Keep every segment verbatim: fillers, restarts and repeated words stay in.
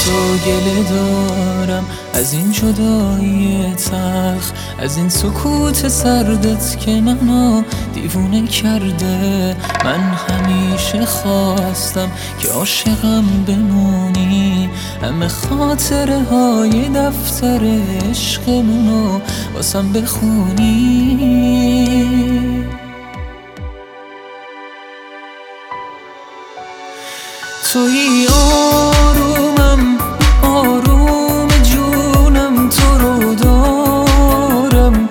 تو گله دارم از این جدایی تلخ، از این سکوت سردت که منو دیوونه کرده. من همیشه خواستم که عاشقم بمونی، همه خاطره های دفتر عشقمونو واسم بخونی. توی آرومم، آروم جونم، تو رو دارم،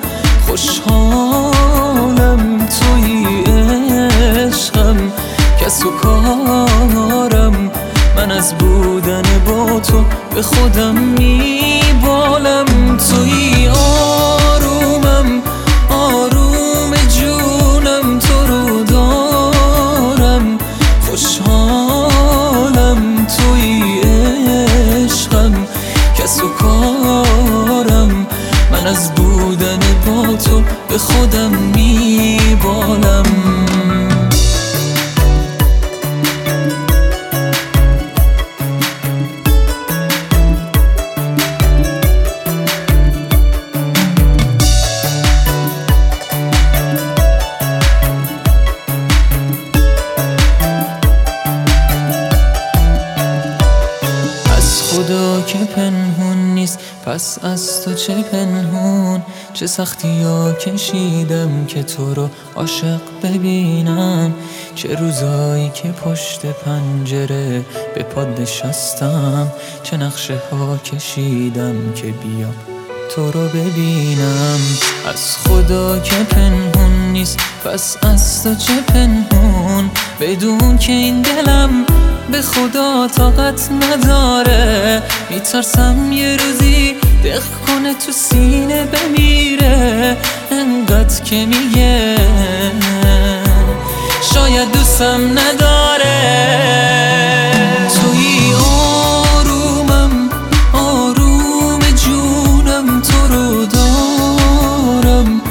خوشحالم توی عشقم، کس و کارم، من از بودن با تو به خودم میبالم. توی آرومم، آروم جونم، تو رو دارم، خوشحالم توی عشقم، کس و کارم، من از بودن با تو به خودم میبالم. خدا که پنهون نیست پس از تو چه پنهون، چه سختی ها کشیدم که تو رو عاشق ببینم، چه روزایی که پشت پنجره به پاد نشستم، چه نقشه ها کشیدم که بیام تو رو ببینم. از خدا که پنهون نیست پس از تو چه پنهون، بدون که این دلم به خدا طاقت نداره، میترسم یه روزی دق کنه تو سینه بمیره، انقدر که میگه شاید دوستم نداره. توی آرومم، آروم جونم، تو رو دارم،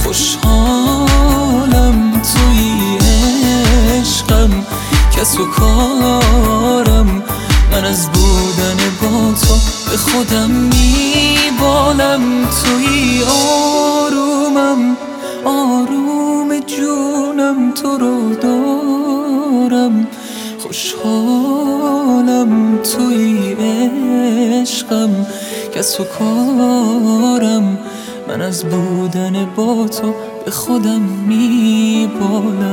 خوشحالم توی عشقم، کس و کارم، من از بودن با تو به خودم میبالم. توی آرومم، آروم جونم، تو رو دارم، خوشحالم توی عشقم، کس و کارم، من از بودن با تو به خودم میبالم.